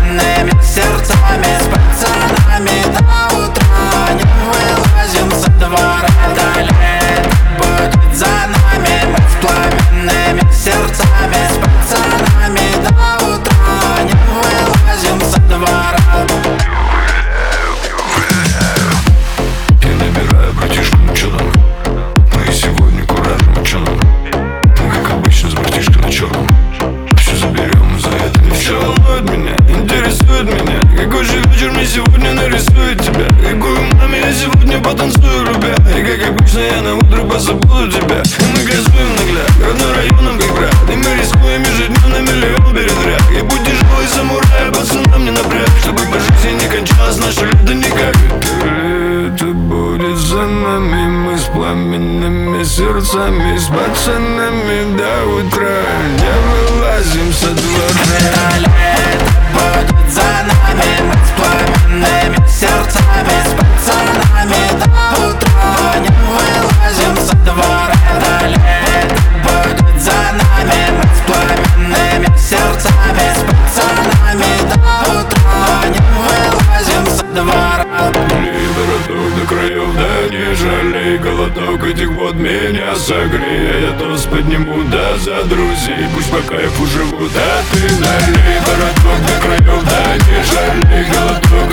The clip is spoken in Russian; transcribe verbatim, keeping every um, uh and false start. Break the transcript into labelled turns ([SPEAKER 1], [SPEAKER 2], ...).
[SPEAKER 1] пламенными сердцами, с пацанами до утра не вылазим со двора. Далее будет за нами, мы с пламенными сердцами, с пацанами до утра не вылазим со двора.
[SPEAKER 2] Я набираю братишку, ну чё там? Мы сегодня куражим, чё нам? Мы как обычно с братишкой на черном. Все заберем, за это не все волнует меня, интересует меня. Какой же вечер мне сегодня нарисует тебя? Какую маме я сегодня потанцую, любя? И как обычно я на утро позабуду тебя. Мы газуем нагляд, родной районом как брат. И мы рискуем ежедневно миллион передряг. И будь тяжелый самурай, пацанам не напряг, чтобы по жизни не кончалось наше лето никак. Это будет за нами, мы с пламенными сердцами, с пацанами до утра не вылазим со двора.
[SPEAKER 1] Лето будет за нами, мы с пламенными сердцами, с пацанами до утра не вылазим со двора. Лето будет за нами, мы с пламенными сердцами, с пацанами до утра не вылазим со двора.
[SPEAKER 2] До краев, да не жалей, голодок этих вод меня согрей. Я тост подниму, да за друзей, пусть по кайфу живут, а ты налей. Городок до краев, да не жалей, голодок